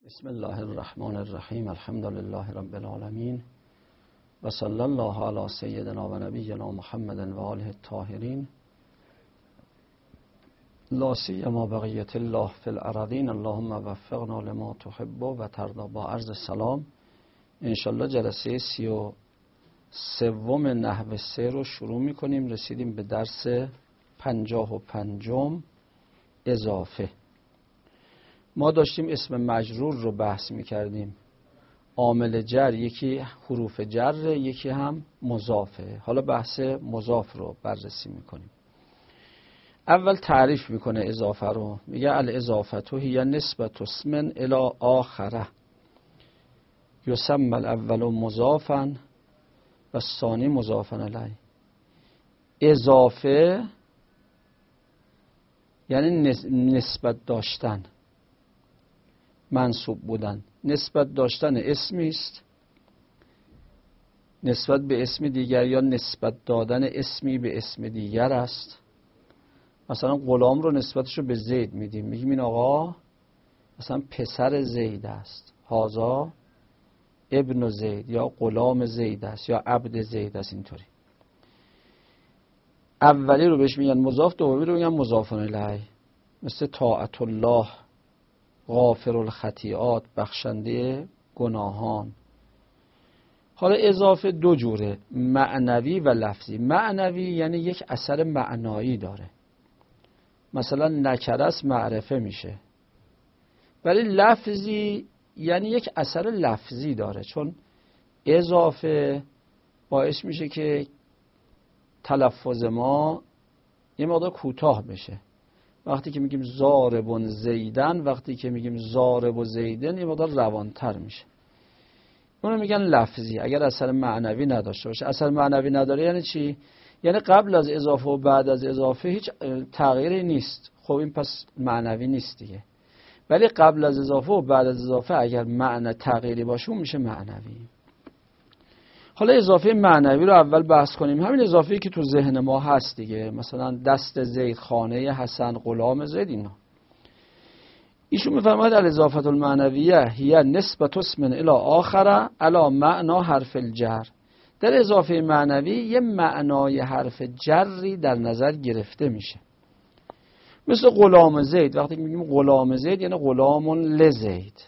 بسم الله الرحمن الرحیم. الحمد لله رب العالمین و صلی الله علی سیدنا و نبینا محمد و آله الطاهرین لا سیما بقیت الله فی الارضین. اللهم وفقنا لما تحب و ترضی. با عرض سلام، انشالله جلسه 33 نحو 3 رو شروع میکنیم. رسیدیم به درس 55 اضافه. ما داشتیم اسم مجرور رو بحث میکردیم. عامل جر یکی حروف جر، یکی هم مضافه. حالا بحث مضاف رو بررسی میکنیم. اول تعریف میکنه اضافه رو. میگه الاضافه هی نسبت اسم الی آخره یسمى الاول مضافا و الثانی مضافا الیه. اضافه یعنی نسبت داشتن، منصوب بودن. نسبت داشتن اسمی است نسبت به اسم دیگر، یا نسبت دادن اسمی به اسم دیگر است. مثلا غلام رو نسبتش رو به زید میدیم، میگیم این آقا مثلا پسر زید است، هذا ابن زید، یا غلام زید است، یا عبد زید است. اینطوری اولی رو بهش میگن مضاف، دومی رو میگن مضاف الیه. مثل طاعت الله، غافر الخطیئات، بخشنده گناهان. حالا اضافه دو جوره، معنوی و لفظی. معنوی یعنی یک اثر معنایی داره، مثلا نکره است معرفه میشه. ولی لفظی یعنی یک اثر لفظی داره، چون اضافه باعث میشه که تلفظ ما یه مقدار کوتاه بشه. وقتی که میگیم ضارب زیدن، وقتی که میگیم ضارب زیدن، یه مقدار روانتر میشه. اونو میگن لفظی اگر اثر معنوی نداشته باشه. اثر معنوی نداره یعنی چی؟ یعنی قبل از اضافه و بعد از اضافه هیچ تغییری نیست. خب این پس معنوی نیست دیگه. ولی قبل از اضافه و بعد از اضافه اگر معنی تغییری باشه اون میشه معنوی. حالا اضافه معنوی رو اول بحث کنیم. همین اضافه‌ای که تو ذهن ما هست دیگه، مثلا دست زید، خانه حسن، غلام زید. اینا ایشون میفرماید الاضافه المعنویه هی نسبت اسم الی آخره علی معنا حرف الجر. در اضافه معنوی یه معنای حرف جری در نظر گرفته میشه. مثل غلام زید، وقتی میگیم غلام زید یعنی غلام لزید،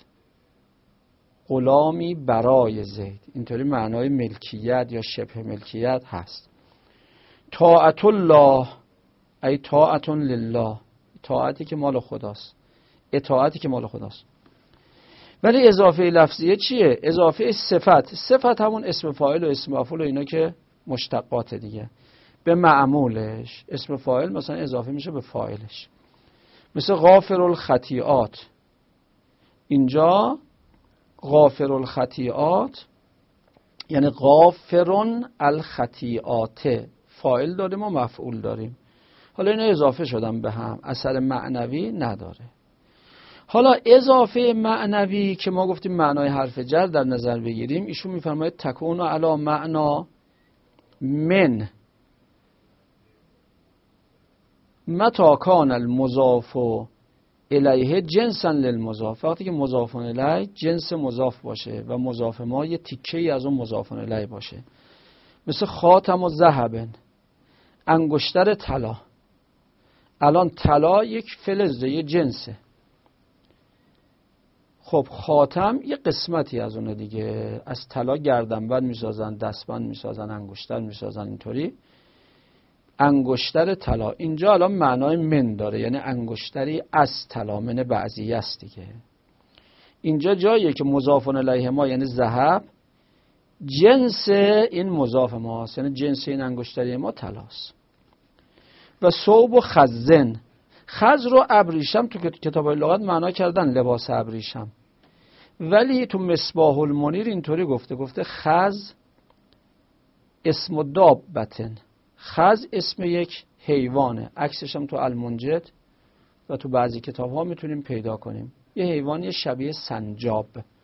غلامی برای زید. اینطوری معنای ملکیت یا شبه ملکیت هست. طاعت الله ای طاعت لله، طاعتی که مال خداست، اطاعتی که مال خداست. ولی اضافه لفظیه چیه؟ اضافه صفت. صفت همون اسم فاعل و اسم مفعول و اینا که مشتقات دیگه. به معمولش اسم فاعل مثلا اضافه میشه به فاعلش. مثل غافر الخطیئات، اینجا غافر الخطیئات یعنی غافرون الخطیئات، فاعل داریم و مفعول داریم. حالا اینا اضافه شدن به هم، اثر معنوی نداره. حالا اضافه معنوی که ما گفتیم معنای حرف جر در نظر بگیریم، ایشون میفرماید تکون علی معنا من متی کان المضاف الیه جنسا للمضاف. وقتی که مضاف الیه جنس مضاف باشه و مضاف ما یه تیکه‌ای از اون مضاف الیه باشه. مثل خاتم و ذهب، انگشتر طلا. الان طلا یک فلزه، یه جنسه. خب خاتم یه قسمتی از اونه دیگه. از طلا گردنبند میسازن، دستبند میسازن، انگشتر میسازن. اینطوری انگشتر طلا. اینجا الان معنای من داره، یعنی انگشتری از طلا، من بعضی است دیگه. اینجا جاییه که مضاف الیه ما یعنی ذهب جنس این مضاف ما هست، یعنی جنس این انگشتری ما طلاست. و ثوب و خزن، خز رو ابریشم تو کتاب‌های لغت معنا کردن لباس ابریشم، ولی تو مصباح المنیر اینطوری گفته خز اسم دابتن. خز اسم یک حیوانه، عکسش هم تو المنجد و تو بعضی کتاب ها میتونیم پیدا کنیم. یه حیوانی شبیه سنجاب.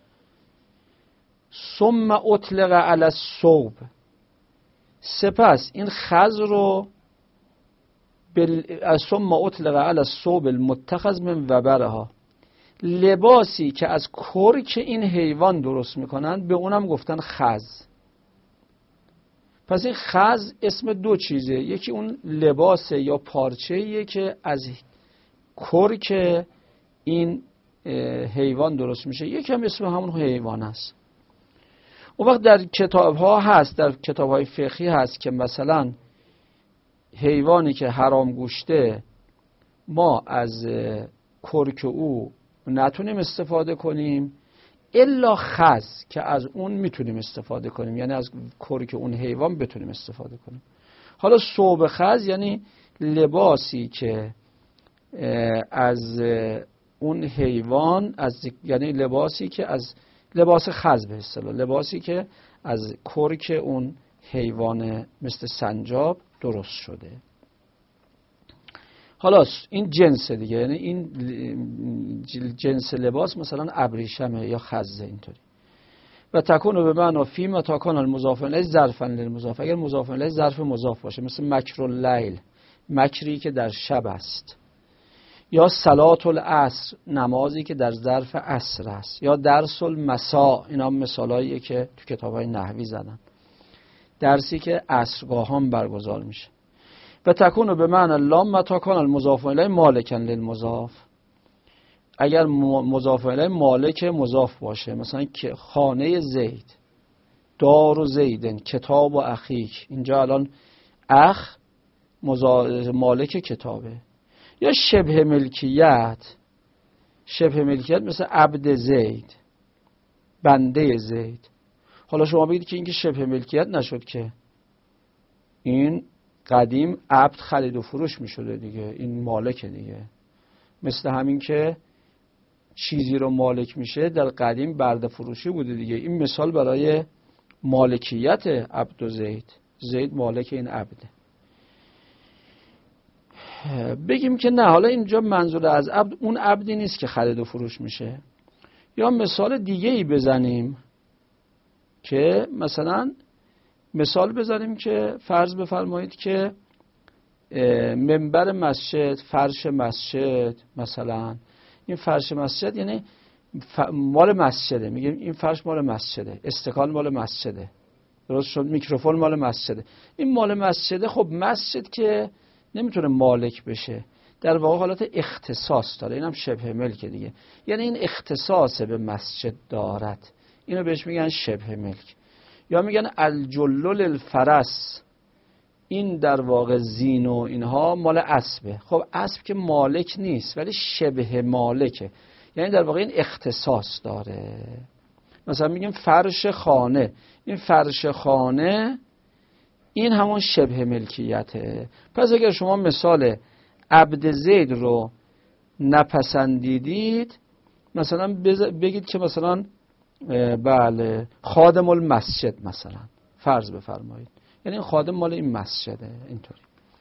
ثم اطلق علی الثوب، سپس این خز رو ثم اطلق علی الثوب المتخذ من وبرها، لباسی که از کرک این حیوان درست میکنن به اونم گفتن خز. پس این خز اسم دو چیزه، یکی اون لباسه یا پارچه‌ایه که از کرک این حیوان درست میشه، یکی هم اسم همون حیوان است. اون وقت در کتاب ها هست، در کتاب های فقهی هست که مثلا حیوانی که حرام گوشته ما از کرک او نتونیم استفاده کنیم الا خز که از اون میتونیم استفاده کنیم، یعنی از کرک اون حیوان بتونیم استفاده کنیم. حالا ثوب خز یعنی لباسی که از اون حیوان یعنی لباسی که از لباس خز به اصطلاح، لباسی که از کرک اون حیوان مثل سنجاب درست شده. حالا این جنس دیگه، یعنی این جنس لباس مثلا ابریشمه یا خزه اینطوری. و تکون به معنی فیم و تاکان المضاف الیه ظرفا للمضاف، اگر مضاف الیه ظرف مضاف باشه، مثل مکر اللیل، مکری که در شب است، یا صلات العصر، نمازی که در ظرف عصر است، یا درس المساء، اینا مثالاییه که تو کتاب‌های نحوی زدن، درسی که عصرگاهان برگزار میشه. و تکون به معنی لام متا کان المضاف الیه مالکا للمضاف، اگر مضاف الیه مالک مضاف باشه، مثلا که خانه زید، دار و زیدن، کتاب و اخیک، اینجا الان اخ مالک کتابه. یا شبه ملکیت، شبه ملکیت مثل عبد زید، بنده زید. حالا شما بگید که این که شبه ملکیت نشد، که این قدیم عبد خرید و فروش می شده دیگه، این مالک دیگه. مثل همین که چیزی رو مالک میشه در قدیم برده فروشی بوده دیگه. این مثال برای مالکیت عبد و زید، زید مالک این عبده. بگیم که نه، حالا اینجا منظور از عبد اون عبدی نیست که خرید و فروش میشه. یا مثال دیگه ای بزنیم که مثلا مثال بزنیم که فرض بفرمایید که منبر مسجد، فرش مسجد، مثلا این فرش مسجد یعنی مال مسجده، میگیم این فرش مال مسجده، استکان مال مسجده، درست شد، میکروفون مال مسجده، این مال مسجده. خب مسجد که نمیتونه مالک بشه، در واقع حالت اختصاص داره، اینم شبه ملک دیگه، یعنی این اختصاص به مسجد دارد، اینو بهش میگن شبه ملک. یا میگن الجلل الفرس، این در واقع زین و اینها مال اسبه. خب اسب که مالک نیست ولی شبه مالکه، یعنی در واقع این اختصاص داره. مثلا میگیم فرش خانه، این فرش خانه این همون شبه ملکیته. پس اگر شما مثال عبد زید رو نپسندیدید، مثلا بگید که مثلا بله خادم المسجد مثلا، فرض بفرمایید، یعنی خادم مال این مسجده، اینطوری.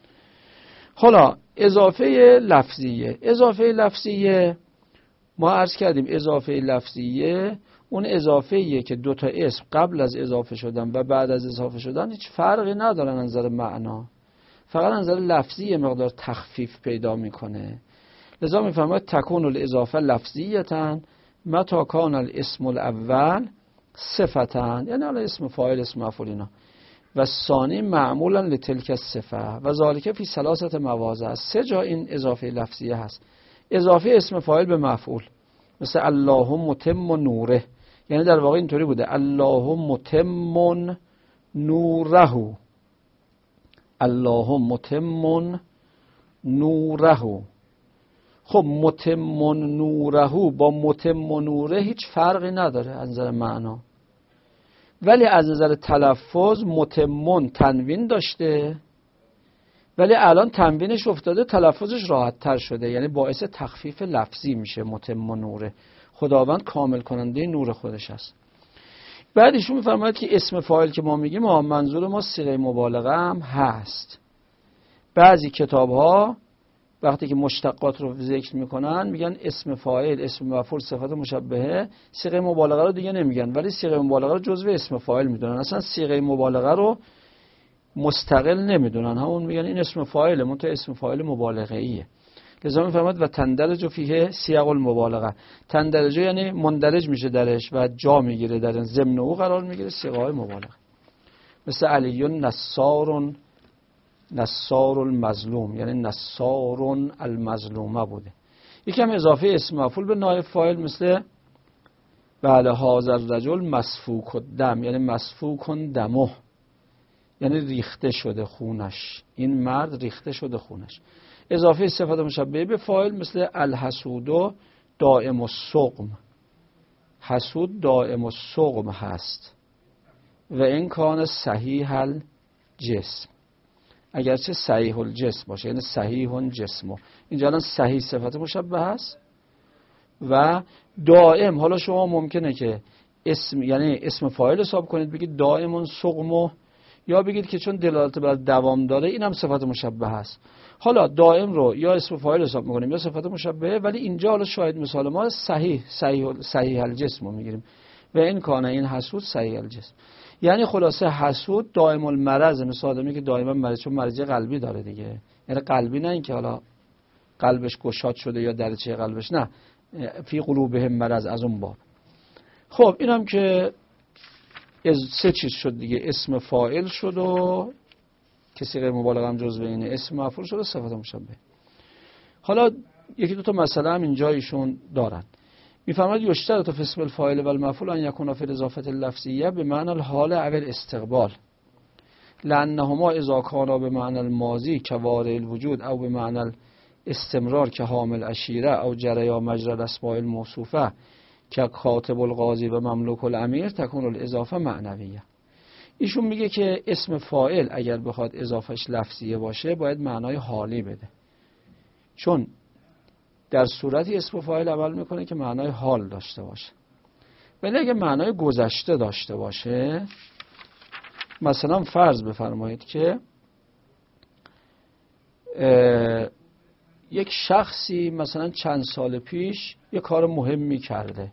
حالا اضافه لفظیه، اضافه لفظیه ما عرض کردیم اضافه لفظیه اون اضافه‌ایه که دو تا اسم قبل از اضافه شدن و بعد از اضافه شدن هیچ فرقی ندارن از نظر معنا، فقط از نظر لفظی مقدار تخفیف پیدا میکنه. لذا میفرماید تکون الاضافه لفظیتاً متی کان الاسم الاول صفتاً، یعنی حالا اسم فاعل اسم مفعول اینا، و ثانی معمولا لتلک الصفه و ذالک فی ثلاثه مواضع. سه جا این اضافه لفظیه هست. اضافه اسم فاعل به مفعول، مثل الله متم نوره، یعنی در واقع اینطوری بوده الله متم نوره، الله متم نوره. خب متم نوره با متم نوره هیچ فرقی نداره از نظر معنا، ولی از نظر تلفظ متمون تنوین داشته، ولی الان تنوینش افتاده تلفظش راحت تر شده، یعنی باعث تخفیف لفظی میشه. متم نوره، خداوند کامل کننده نور خودش است. بعد ایشون میفرماید که اسم فاعل که ما میگیم منظور ما صیغه مبالغه هم هست. بعضی کتاب ها وقتی که مشتقات رو ذکر میکنن میگن اسم فاعل، اسم مفعول، صفت مشبهه، صیغه مبالغه رو دیگه نمیگن، ولی صیغه مبالغه رو جزو اسم فاعل میدونن. اصلا صیغه مبالغه رو مستقل نمیدونن، همون میگن این اسم فاعله، منتها اسم فاعل مبالغه ایه. لذا میفرماد و تندرج فیه سیاق المبالغه. تندرج یعنی مندرج میشه درش و جا میگیره، در ضمن او قرار میگیره سیغای مبالغه. مثل علی نصار المظلوم، یعنی نصار المظلومه بوده. یکم اضافه اسم مفعول به نایب فاعل، مثل بله هذا الرجل مسفوک الدم، یعنی مسفوک دمه، یعنی ریخته شده خونش، این مرد ریخته شده خونش. اضافه صفت مشبهه به فاعل، مثل الحسود دائم السقم، حسود دائم السقم هست و این کان صحیح الجسم، اگرچه صحیح الجسم باشه، یعنی صحیح جسمه. اینجا الان صحیح صفت مشبهه است و دائم. حالا شما ممکنه که اسم، یعنی اسم فاعل حساب کنید بگید دائم سقمه، یا بگید که چون دلالت بر دوام داره این هم صفت مشبهه است. حالا دائم رو یا اسم فاعل حساب می‌کنیم یا صفت مشبهه، ولی اینجا حالا شاید مثال ما صحیح الجسم رو می‌گیریم و این کانه این حسود صحیح الجسم، یعنی خلاصه حسود دائم المرض، مثل آدمی که دائما مریض، چون مریضی قلبی داره دیگه، یعنی قلبی نه اینکه حالا قلبش گشاد شده یا درچه قلبش، نه، فی قلوبهم مرض، از اون باب. خب اینم که سه چیز شد دیگه، اسم فاعل شد و که صیغه مبالغه هم جزو اینه، اسم مفعول شد و صفت مشبهه. حالا یکی دو تا مسئله هم اینجا ایشون دارن. میفرماید یشترط فی اسم الفاعل و المفعول ان یکون فی الاضافه اللفظیه بمعنی الحال او الاستقبال، لانهما اذا کانا بمعنی الماضی كوارع الوجود او بمعنی الاستمرار كحامل عشیره او جریان مجرى الاسماء الموصوفه که کاتب القاضی و مملوک الامیر تکون الاضافه معنویه. ایشون میگه که اسم فاعل اگر بخواد اضافهش لفظیه باشه باید معنای حالی بده، چون در صورتی اسم فاعل عمل میکنه که معنای حال داشته باشه. ولی اگر معنای گذشته داشته باشه، مثلا فرض بفرمایید که یک شخصی مثلا چند سال پیش یک کار مهمی کرده،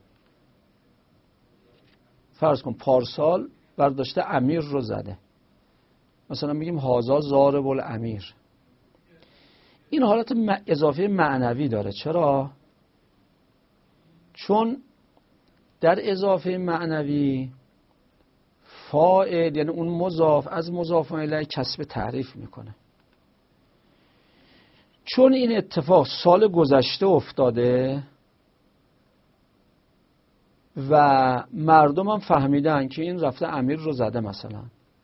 فرض کن پارسال برداشته امیر رو زده، مثلا میگیم هازا ضارب الامیر. این حالت اضافه معنوی داره. چرا؟ چون در اضافه معنوی فاعل، یعنی اون مضاف، از مضاف الیه کسب تعریف میکنه. چون این اتفاق سال گذشته افتاده و مردم هم فهمیدن که این رفته امیر رو زده مثلا،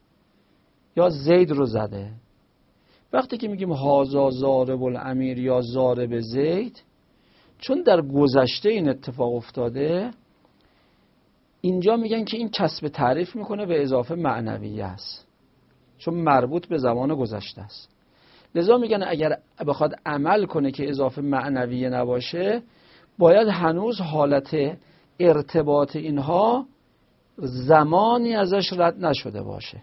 یا زید رو زده، وقتی که میگیم هازا ضارب الامیر یا ضارب زید، چون در گذشته این اتفاق افتاده، اینجا میگن که این کسب تعریف میکنه به اضافه معنویه است، چون مربوط به زمان گذشته است. لذا میگن اگر بخواد عمل کنه که اضافه معنویه نباشه، باید هنوز حالت ارتباط اینها زمانی ازش رد نشده باشه.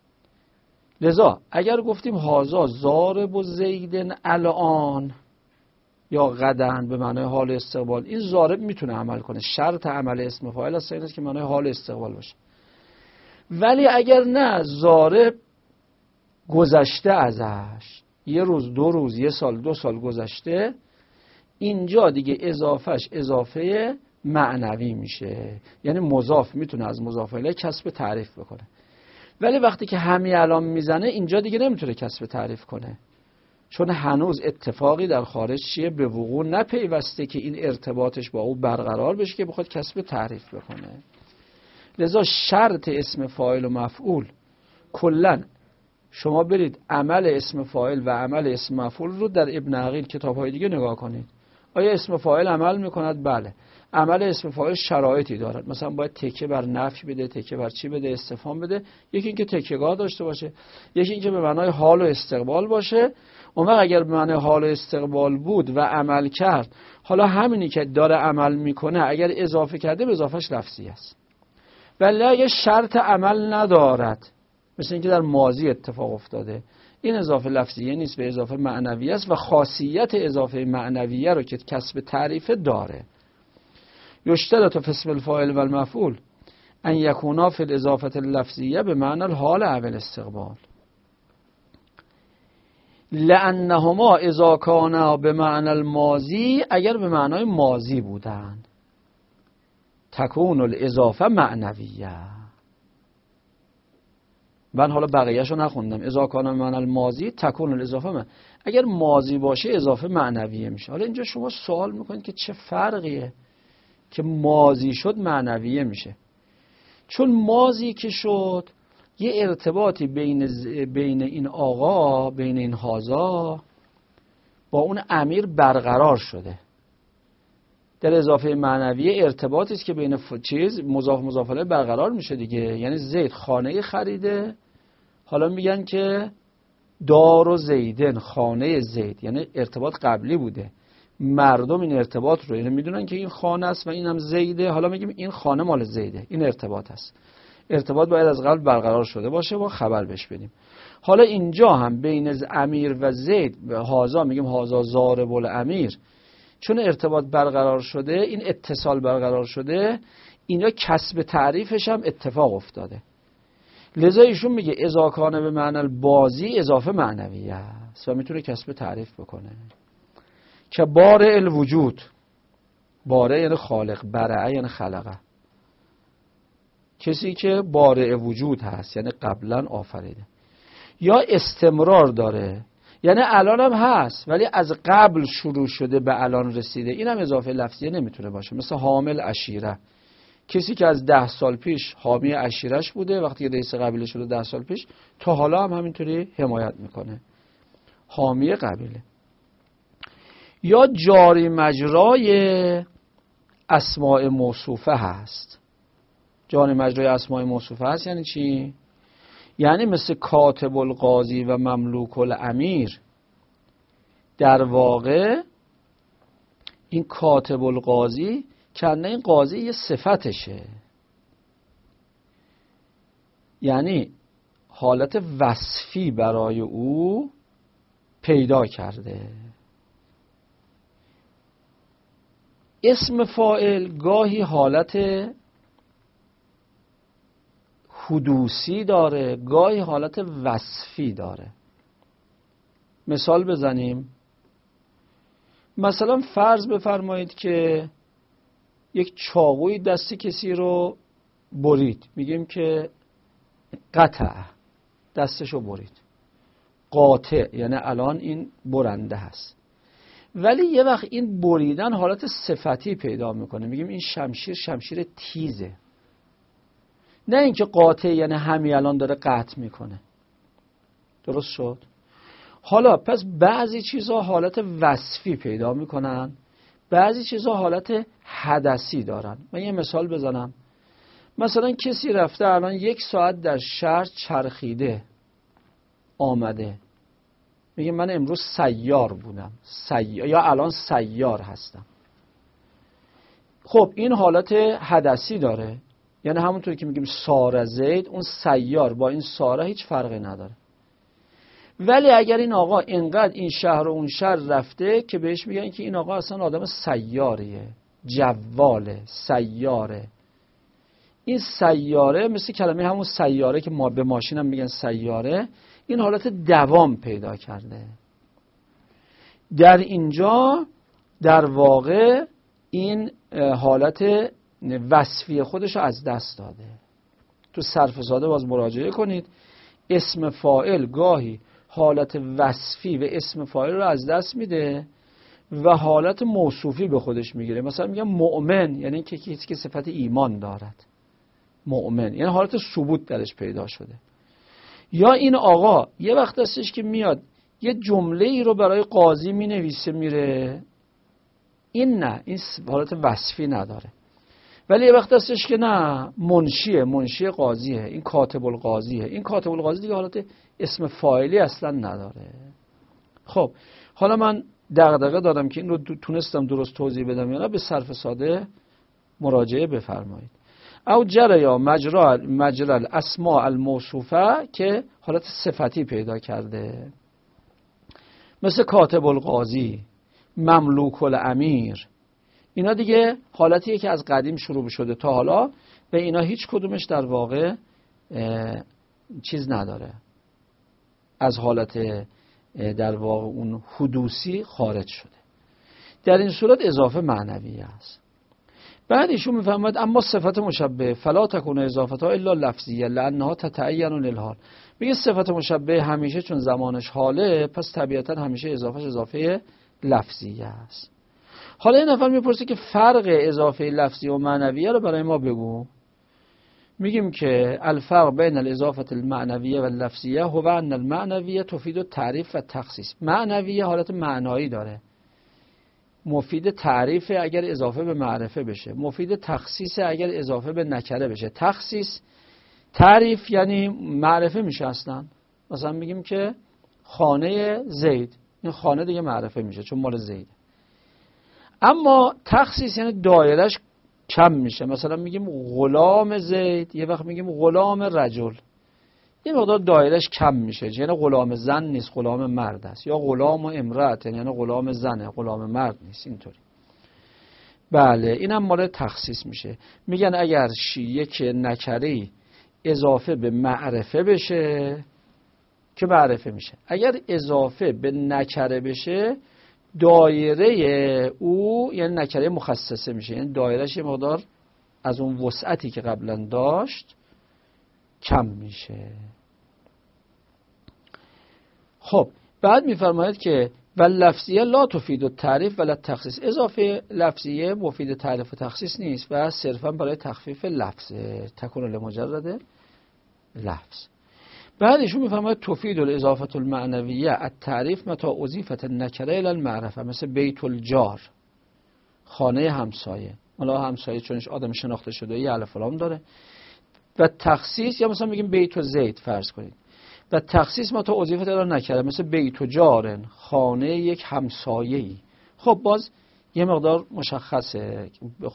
لذا اگر گفتیم هازا ضارب و زیدن الان یا غدن به معنای حال استقبال، این ضارب میتونه عمل کنه، شرط عمل اسم فاعل است اینه که معنای حال استقبال باشه. ولی اگر نه، ضارب گذشته ازش، یه روز، دو روز، یه سال، 2 سال گذشته، اینجا دیگه اضافهش اضافه معنوی میشه، یعنی مضاف میتونه از مضاف الیه کسب تعریف بکنه. ولی وقتی که همین الان میزنه، اینجا دیگه نمیتونه کسب تعریف کنه، چون هنوز اتفاقی در خارج چیه به وقوع نپیوسته که این ارتباطش با او برقرار بشه که بخواد کسب تعریف بکنه. لذا شرط اسم فاعل و مفعول کلن، شما برید عمل اسم فاعل و عمل اسم مفعول رو در ابن عقیل کتاب‌های دیگه نگاه کنید. آیا اسم فاعل عمل میکند؟ بله. عمل اسم فاعل شرایطی دارد، مثلا باید تکیه بر نفی بده، تکیه بر چی بده، استفهام بده. یکی اینکه تکیه‌گاه داشته باشه، یکی اینکه به معنای حال و استقبال باشه. اون وقت اگر به معنای حال و استقبال بود و عمل کرد، حالا همینی که داره عمل میکنه اگر اضافه کرده، به اضافهش لفظی است. ولی اگر شرط عمل ندارد، مثل اینکه در ماضی اتفاق افتاده، این اضافه لفظیه نیست، به اضافه معنویه است و خاصیت اضافه معنویه رو که کسب تعریف داره. یشترط فی اسم الفاعل و المفعول ان یکونا فی الاضافه اللفظیه به معنی الحال او الاستقبال، لانهما اذا کانا به معنی الماضی، اگر به معنای ماضی بودن، تکون الاضافه معنویه. من حالا بقیه‌شو نخوندم. اذا کانا به معنی الماضی تکون الاضافه اگر ماضی باشه اضافه معنویه میشه. حالا اینجا شما سوال میکنید که چه فرقیه که ماضی شد معنویه میشه؟ چون ماضی که شد یه ارتباطی بین این آقا، بین این هازا با اون امیر برقرار شده. در اضافه معنویه ارتباطی است که بین مضاف الیه برقرار میشه دیگه. یعنی زید خانه خریده، حالا میگن که دار و زیدن، خانه زید، یعنی ارتباط قبلی بوده. مردم این ارتباط رو، یعنی میدونن که این خانه است و این هم زیده، حالا میگیم این خانه مال زیده، این ارتباط است. ارتباط باید از قبل برقرار شده باشه، با خبر بهش بدیم. حالا اینجا هم بین امیر و زید و هازا میگیم هازا ضارب الامیر، چون ارتباط برقرار شده، این اتصال برقرار شده، اینا کسب تعریفش هم اتفاق افتاده. لذا ایشون میگه اذا کان به معنی البازی اضافه معنویه است و میتونه کسب تعریف بکنه. که بارع الوجود، بارع یعنی خالق، برع یعنی خلقه، کسی که بارع وجود هست یعنی قبلا آفریده. یا استمرار داره، یعنی الان هم هست ولی از قبل شروع شده به الان رسیده. این هم اضافه لفظیه نمیتونه باشه. مثل حامل عشیره، کسی که از 10 سال پیش حامی عشیرش بوده، وقتی رئیس قبیله شده 10 سال پیش، تا حالا هم همینطوری حمایت میکنه، حامی قبیله. یا جاری مجرای اسماء موصوفه هست. جاری مجرای اسماء موصوفه هست یعنی چی؟ یعنی مثل کاتب القاضی و مملوک الامیر. در واقع این کاتب القاضی کنه این قاضی یه صفتشه، یعنی حالت وصفی برای او پیدا کرده. اسم فاعل گاهی حالت حدوثی داره، گاهی حالت وصفی داره. مثال بزنیم. مثلا فرض بفرمایید که یک چاقوی دست کسی رو برید، میگیم که قطع، دستشو برید. قاطع یعنی الان این برنده هست. ولی یه وقت این بریدن حالت صفتی پیدا میکنه، میگیم این شمشیر تیزه. نه اینکه قاطع یعنی همین الان داره قطع میکنه. درست شد؟ حالا پس بعضی چیزها حالت وصفی پیدا میکنن، بعضی چیزها حالت حدثی دارن. من یه مثال بزنم. مثلا کسی رفته الان 1 ساعت در شهر چرخیده آمده، میگه من امروز سیار بودم، یا الان سیار هستم. خب این حالت حدثی داره، یعنی همونطور که میگیم ساره زید، اون سیار با این ساره هیچ فرقی نداره. ولی اگر این آقا اینقدر این شهر و اون شهر رفته که بهش میگن که این آقا اصلا آدم سیاریه، جواله، سیاره. این سیاره مثل کلمه همون سیاره که ما به ماشین هم میگن سیاره، این حالت دوام پیدا کرده. در اینجا در واقع این حالت وصفی خودش رو از دست داده. تو صرف ساده باز مراجعه کنید. اسم فاعل گاهی حالت وصفی و اسم فاعل رو از دست میده و حالت موصوفی به خودش میگیره. مثلا میگم مؤمن یعنی که کسی که صفت ایمان دارد، مؤمن یعنی حالت ثبوت درش پیدا شده. یا این آقا یه وقت هستش که میاد یه جمله ای رو برای قاضی مینویسه میره، این نه، این حالت وصفی نداره. ولی یه وقت هستش که نه، منشی قاضیه، این کاتب القاضیه. این کاتب القاضی دیگه حالت اسم فاعلی اصلا نداره. خب حالا من دغدغه دارم که این رو تونستم درست توضیح بدم یا نه، به صرف ساده مراجعه بفرمایید. او جریا مجرا الاسماء الموصوفه که حالت صفتی پیدا کرده، مثل کاتب القاضی، مملوک الامیر. اینا دیگه حالتیه که از قدیم شروع شده تا حالا و اینا هیچ کدومش در واقع چیز نداره، از حالت در واقع اون حدوثی خارج شده. در این صورت اضافه معنویه است. بعد ایشون میفهمد اما صفت مشبه فلا تکون اضافتها الا لفظیه لانها تتعین للحال. میگه صفت مشبه همیشه چون زمانش حاله، پس طبیعتا همیشه اضافهش اضافه لفظیه است. حالا این نفر میپرسه که فرق اضافه لفظی و معنویه رو برای ما بگو. میگیم که الفرق بین الاضافه المعنویه و اللفظیه هو ان المعنویه تفید التعریف و تخصیص. معنویه حالت معنایی داره، مفید تعریفه اگر اضافه به معرفه بشه، مفید تخصیصه اگر اضافه به نکره بشه. تخصیص تعریف یعنی معرفه میشه اصلا. مثلا میگیم که خانه زید، این خانه دیگه معرفه میشه چون مال زید. اما تخصیص یعنی دایرش کم میشه. مثلا میگیم غلام زید، یه وقت میگیم غلام رجل، یه مقدار دایرش کم میشه، یعنی غلام زن نیست، غلام مرد است. یا غلام و امرأت یعنی غلام زنه، غلام مرد نیست. اینطوری. بله اینم مال تخصیص میشه. میگن اگر یک نکره اضافه به معرفه بشه که معرفه میشه، اگر اضافه به نکره بشه دایره او یعنی نکره مخصصه میشه، یعنی دایرهش یه مقدار از اون وسعتی که قبلا داشت کم میشه. خب بعد میفرماید که واللفظیه لا تفید التعریف ولا التخصیص. اضافه لفظیه مفید تعریف و تخصیص نیست و صرفا برای تخفیف لفظ، تکون لمجرد لفظ. بعد ایشون میفرماید تفید الاضافه المعنویه التعریف متى اضیفت النکره الی المعرفه، مثل بیت الجار، خانه همسایه. حالا همسایه چونش آدم شناخته شده یه الف و لام داره. و تخصیص یا مثلا میگیم بیت زید فرض کنید، و تخصیص متى اضیفت الی نکره مثل بیت جارن، خانه یک همسایه‌ای. خب باز یه مقدار مشخصه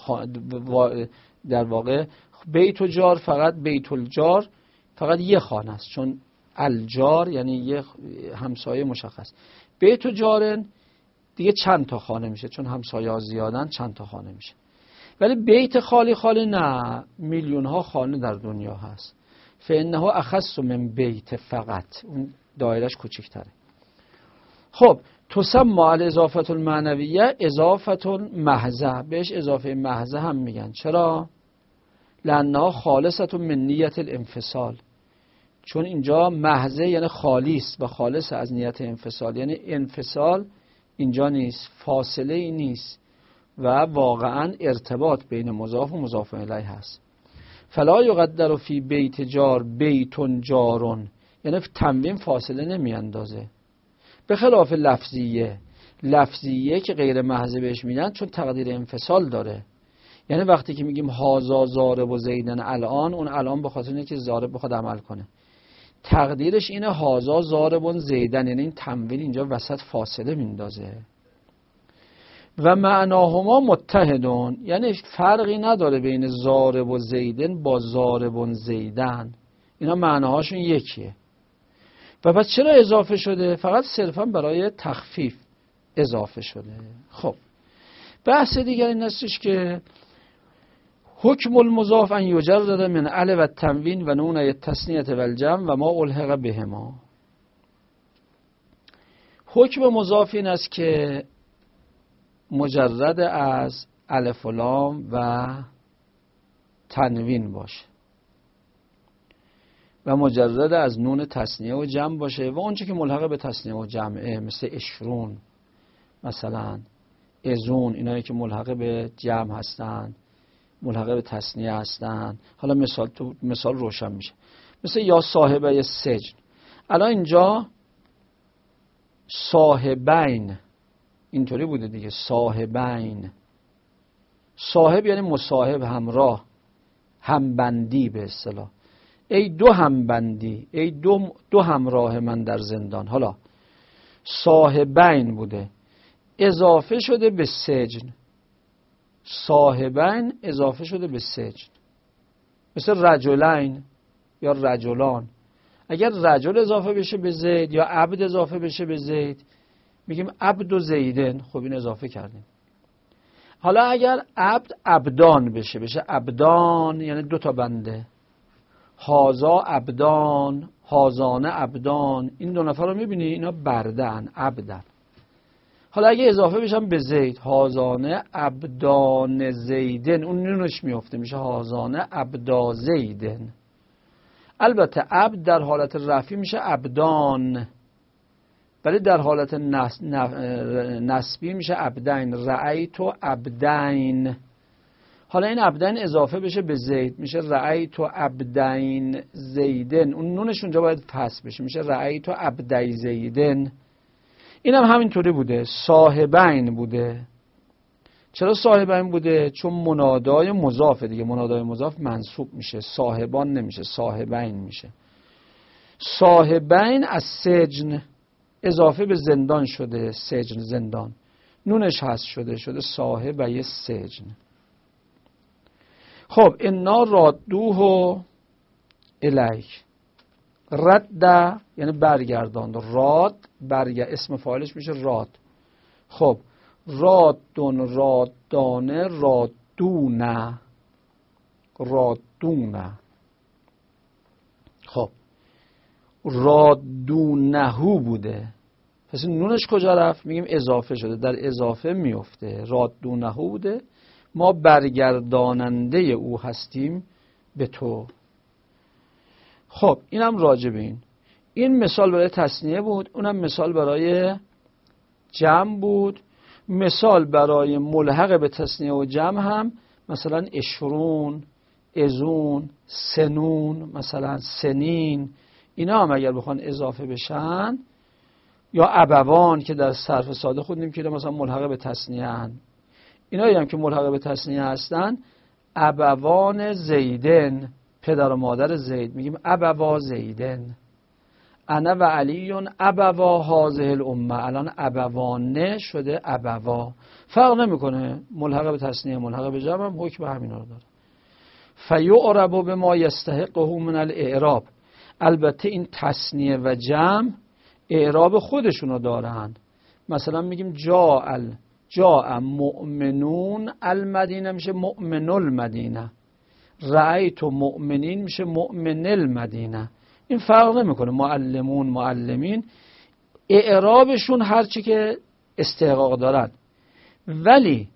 در واقع بیت جار فقط بیت الجار فقط یه خانه است، چون الجار یعنی یه همسایه مشخص. بیت جارن دیگه چند تا خانه میشه، چون همسایه ها زیادن چند تا خانه میشه. ولی بیت خالی خالی نه، میلیون ها خانه در دنیا هست. فانه اخص من بیت، فقط اون دایرش کوچیک‌تره. خب تسمى الاضافه المعنویه اضافه محضه، بهش اضافه محضه هم میگن. چرا؟ لانها خالصه من نیت الانفصال، چون اینجا محضه یعنی خالیست و خالص از نیت انفصال، یعنی انفصال اینجا نیست، فاصله ای نیست و واقعا ارتباط بین مضاف و مضاف الیه هست. فلا یقدر فی بیت جار بیتون جارون، یعنی تنوین فاصله نمی اندازه. به خلاف لفظیه که غیر محضه بهش میدن چون تقدیر انفصال داره. یعنی وقتی که میگیم هازا ضارب و زیدن الان، اون الان به خاطر اینه که ضارب بخواد عمل کنه، تقدیرش اینه هازا ضارب و زیدن، یعنی این تنوین اینجا وسط فاصله میندازه. و معناهما متحدون، یعنی فرقی نداره بین ضارب و زیدن با ضارب و زیدن، اینا معناهاشون یکیه. و پس چرا اضافه شده؟ فقط صرفا برای تخفیف اضافه شده. خب بحث دیگر این هستش که حکم المضاف ان یجرد من الف و تنوین و نون التثنیه و الجمع و ما الحق بهما. حکم مضاف این است که مجرد از الف و لام و تنوین باشه و مجرد از نون تثنیه و جمع باشه و اونچه که ملحق به تثنیه و جمعه مثل اشرون، مثلا ازون، اینایی که ملحق به جمع هستن، ملحق به تثنیه هستن. حالا مثال روشن میشه، مثل یا صاحبه سجن. الان اینجا صاحبین اینطوری بوده دیگه، صاحبین. صاحب یعنی مصاحب، همراه، همبندی به اصطلاح. ای دو همبندی، ای دو همراه من در زندان. حالا صاحبین بوده، اضافه شده به سجن. صاحبین اضافه شده به سجن. مثل رجلین یا رجلان. اگر رجل اضافه بشه به زید یا عبد اضافه بشه به زید میگیم عبد و زیدن. خب این اضافه کردیم. حالا اگر عبد عبدان بشه عبدان یعنی دو تا بنده. هازا عبدان، هازانه عبدان، این دو نفر رو میبینی اینا بردن، عبدن. حالا اگه اضافه بشم به زید، هازانه عبدان زیدن، اون نونش میفته میشه هازانه عبدا زیدن. البته عبد در حالت رفعی میشه عبدان، ولی در حالت نسبی میشه عبدین، رأیت عبدین. حالا این عبدین اضافه بشه به زید میشه رأیت عبدین زیدن، اون نونش اونجا باید پس بشه میشه رأیت عبدی زیدن. این هم همینطوری بوده، صاحبین بوده. چرا صاحبین بوده؟ چون منادای مضاف دیگه، منادای مضاف منصوب میشه، صاحبان نمیشه، صاحبین میشه. صاحبین از سجن اضافه به زندان شده، سجن زندان، نونش هست شده صاحبه سجن. خب انا رادوه الیک، رد یعنی برگرداند، راد اسم فاعلش میشه راد. خب رادون، رادانه، رادونه، رادونه. خب رادونهو بوده، پس نونش کجا رفت؟ میگیم اضافه شده، در اضافه میفته. رادونهو بوده، ما برگرداننده او هستیم به تو. خب اینم راجع به این مثال برای تثنیه بود، اونم مثال برای جمع بود. مثال برای ملحق به تثنیه و جمع هم مثلا اشرون، ازون، سنون، مثلا سنین، اینا هم اگر بخوان اضافه بشن، یا ابوان که در صرف ساده خوندیم که مثلا ملحق به تثنیه هن، اینایی هم که ملحق به تثنیه هستن، ابوان زیدن، پدر و مادر زید، میگیم ابوا زیدن. انا و علیون ابوا هذه الامه، الان ابوانه شده ابوا، فرق نمیکنه ملحق به تثنیه ملحق به جمع هم حکم همینا رو داره. فیعرب بما یستحقه من الاعراب، البته این تثنیه و جمع اعراب خودشونو دارن. مثلا میگیم جاء مؤمنون المدینه میشه مؤمن المدینه، رأیت مؤمنین میشه مؤمن المدینه. این فرق نمیکنه، معلمون، معلمین، اعرابشون هرچی که استحقاق دارن، ولی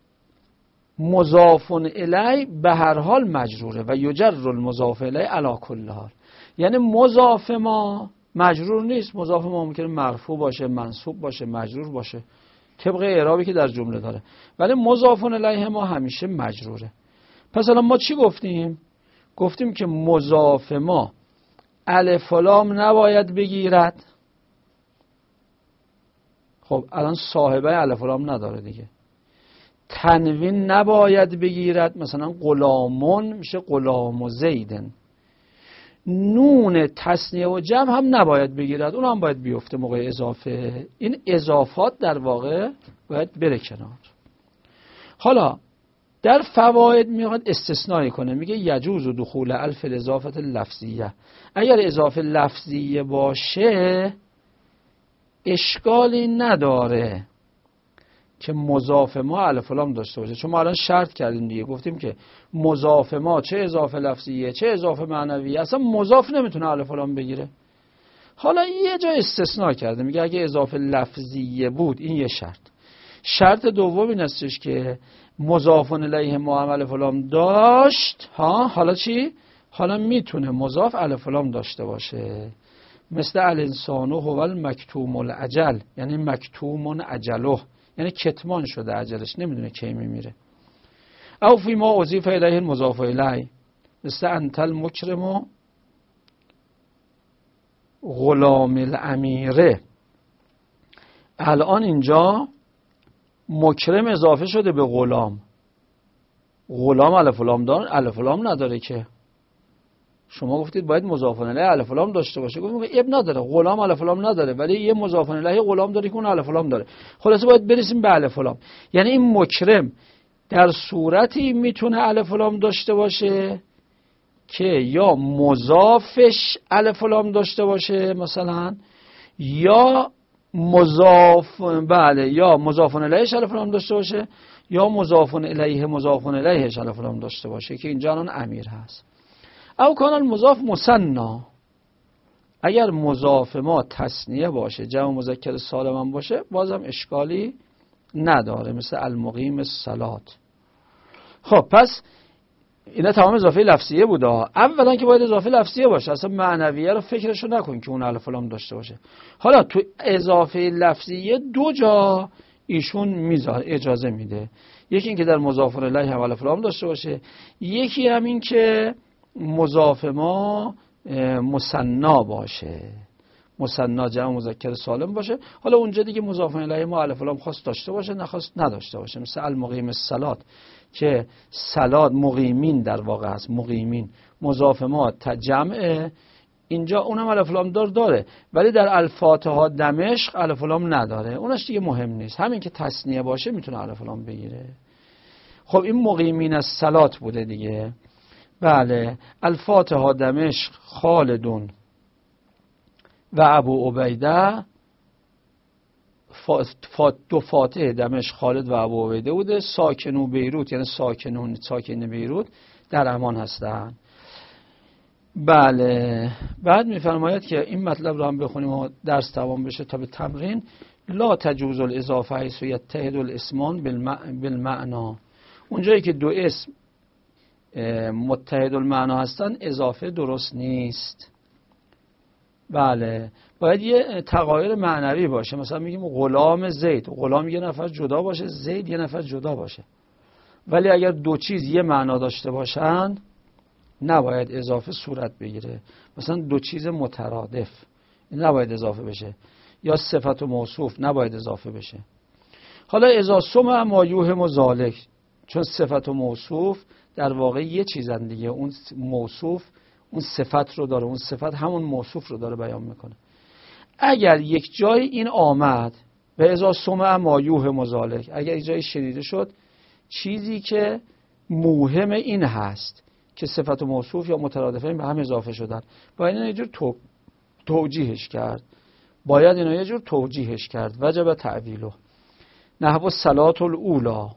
مضاف الی به هر حال مجروره و یجر المضاف الی علی کل حال. یعنی مضاف ما مجرور نیست، مضاف ما ممکنه مرفوع باشه، منصوب باشه، مجرور باشه، طبق اعرابی که در جمله داره، ولی مضاف الیه ما همیشه مجروره. پس الان ما چی گفتیم؟ گفتیم که مضاف ما الف و لام نباید بگیرد. خب الان صاحبه الف و لام نداره دیگه. تنوین نباید بگیرد، مثلا غلامون میشه غلام و زیدن. نون تثنیه و جمع هم نباید بگیرد، اون هم باید بیفته موقع اضافه. این اضافات در واقع باید بره کنار. حالا در فواید میاد استثنایی کنه، میگه یجوز دخول الف الاضافه لفظیه. اگر اضافه لفظیه باشه اشکالی نداره که مضاف ما الف و لام داشته باشه، چون ما الان شرط کردیم دیگه، گفتیم که مضاف ما چه اضافه لفظیه چه اضافه معنویه اصلا مضاف نمیتونه الف و لام بگیره. حالا یه جا استثناء کرده، میگه اگه اضافه لفظیه بود این یه شرط دوم این استش که مضاف الیه ما هم الف و لام داشت، حالا چی؟ حالا میتونه مضاف الف و لام داشته باشه، مثل الانسان هو المکتوم الاجل، یعنی مکتوم اجله، یعنی کتمان شده اجلش، نمیدونه کی میمیره. او فی ما اضیف الیه المضاف الیه، مثل انت المکرم غلام الامیره. الان اینجا مکرم اضافه شده به غلام، غلام الف و لام داره، الف و لام نداره که. شما گفتید باید مضاف الیه الف و لام داشته باشه، گفتم اب نداره، غلام الف و لام نداره، ولی یه مضاف الیه غلام داره که اون الف و لام داره. خلاصه باید برسیم به الف و لام. یعنی این مکرم در صورتی میتونه الف و لام داشته باشه که یا مضافش الف و لام داشته باشه مثلا، یا مضاف یا مضاف الیهش الف و لام داشته باشه، یا مضاف الیه مضاف الیهش الف و لام داشته باشه، که اینجا الان امیر هست. او کان المضاف مثنا، اگر مضاف ما تثنیه باشه جمع مذکر سالم هم باشه بازم اشکالی نداره، مثل المقیم الصلات. خب پس اینا تمام اضافه لفظیه بوده. اولا که باید اضافه لفظیه باشه، اصلا معنویه رو فکرشو نکن که اون الف و لام داشته باشه. حالا تو اضافه لفظیه دو جا ایشون میذاره، اجازه میده. یکی این که در مضاف الیه هم الف و لام داشته باشه، یکی هم این که مضاف ما مثنا باشه، مثنا جمع مذکر سالم باشه. حالا اونجا دیگه مضاف الیه ما الف و لام خواست داشته باشه نخواست نداشته باشه، مثل المقیم الصلات که صلات مقیمین در واقع است، مقیمین مضاف ما جمعه، اینجا اونم الف و لام داره، ولی در الفاتحه دمشق الف و لام نداره، اونش دیگه مهم نیست، همین که تثنیه باشه میتونه الف و لام بگیره. خب این مقیمین از صلات بوده دیگه. بله، الفاتحه دمشق خالدون و ابو عبیده، دو فاتح دمشق خالد و ابو عبیده بوده. ساکنو بیروت یعنی ساکن بیروت در امان هستن. بله، بعد میفرماید که این مطلب رو هم بخونیم و درس تمام بشه تا به تمرین. لا تجوز الاضافه حیث یتحد الاسمان بالمعنا، اونجایی که دو اسم متحد المعنا هستن اضافه درست نیست. بله، باید یه تغایر معنوی باشه، مثلا میگیم غلام زید، غلام یه نفر جدا باشه، زید یه نفر جدا باشه. ولی اگر دو چیز یه معنا داشته باشن نباید اضافه صورت بگیره، مثلا دو چیز مترادف نباید اضافه بشه، یا صفت و موصوف نباید اضافه بشه. حالا اذا سمع ما یوهم ذالک، چون صفت و موصوف در واقع یه چیزن دیگه، اون موصوف اون صفت رو داره، اون صفت همون موصوف رو داره بیان میکنه. اگر یک جای این آمد و اذا سمع ما یوهم ذالک، اگر یک جای شنیده شد چیزی که موهم این هست که صفت و موصوف یا مترادفه به هم اضافه شدن، باید اینا یه جور توجیهش کرد، وجب تعویله. نحو صلات الاولا،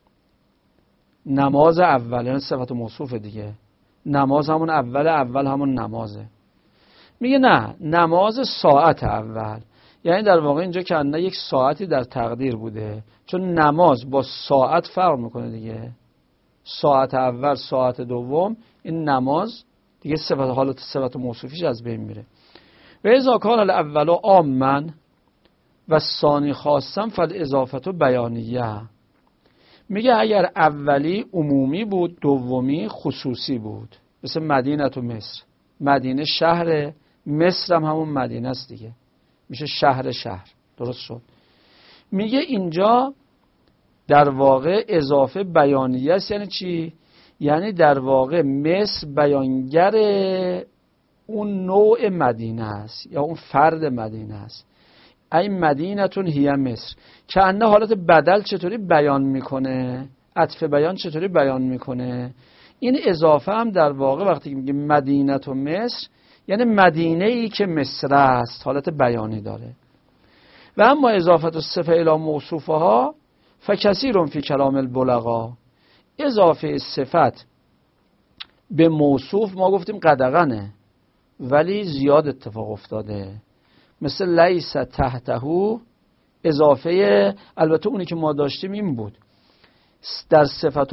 نماز اول، یعنی صفت و موصوف دیگه، نماز همون اول همون نمازه. میگه نه، نماز ساعت اول، یعنی در واقع اینجا که نه یک ساعتی در تقدیر بوده، چون نماز با ساعت فرق میکنه دیگه، ساعت اول ساعت دوم، این نماز دیگه حالت صفت و موصوفیش از بین میره. و اذا کان الاول عاما و ثانی خاصا فالاضافه بیانیه، میگه اگر اولی عمومی بود دومی خصوصی بود، مثل مدینه و مصر، مدینه شهر، مصر هم همون مدینه است دیگه، میشه شهر، درست شد. میگه اینجا در واقع اضافه بیانیه است. یعنی چی؟ یعنی در واقع مصر بیانگر اون نوع مدینه است یا اون فرد مدینه است. این مدینتون هی مصر، که انه حالت بدل چطوری بیان میکنه، عطف بیان چطوری بیان میکنه. این اضافه هم در واقع وقتی میگه مدینت و مصر یعنی مدینه ای که مصر است، حالت بیانی داره. و اما اضافت الصفه الی موصوفها فکثیر فی کلام البلغا، اضافه صفت به موصوف ما گفتیم قدغنه ولی زیاد اتفاق افتاده، مثل لیس تحته، اضافه البته اونی که ما داشتیم این بود در صفت و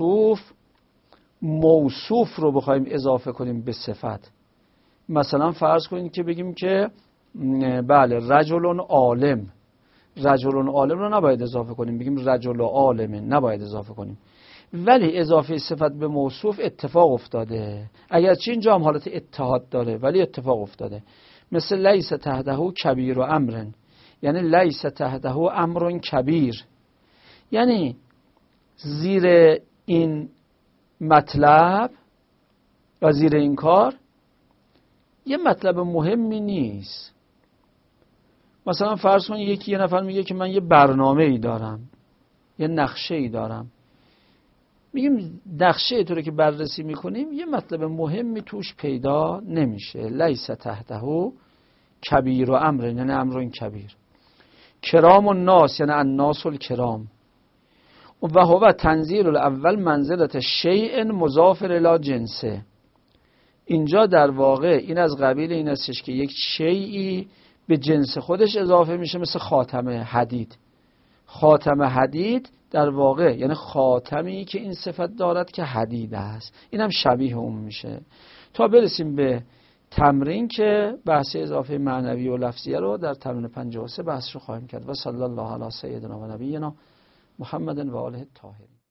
موصوف رو بخوایم اضافه کنیم به صفت. مثلا فرض کنیم که بگیم که بله رجل عالم، رجل عالم رو نباید اضافه کنیم، بگیم رجل عالمه، نباید اضافه کنیم. ولی اضافه صفت به موصوف اتفاق افتاده، اگرچه اینجا هم حالت اتحاد داره ولی اتفاق افتاده. مثل لیس تحته کبیر و امرن، یعنی لیس تحته امرن کبیر، یعنی زیر این مطلب و زیر این کار یه مطلب مهمی نیست. مثلا فرض کنید یه نفر میگه که من یه برنامه ای دارم، یه نقشه ای دارم، میگیم نقشه تو رو که بررسی میکنیم یه مطلب مهمی توش پیدا نمیشه. لیس تحته کبیر و امر، یعنی امر کبیر. کرام الناس یعنی الناس الکرام. و هو تنزیل الاول منزلت شیء مضاف الی جنسه، اینجا در واقع این از قبیل این استش که یک شیئی به جنس خودش اضافه میشه، مثل خاتم حدید. خاتم حدید در واقع یعنی خاتمی که این صفت دارد که حدید است، این هم شبیه اون میشه. تا برسیم به تمرین که بحث اضافه معنوی و لفظیه رو در تمرین 53 بحث رو خواهیم کرد. و صلی الله علی سیدنا و نبینا محمد و آله الطاهرین.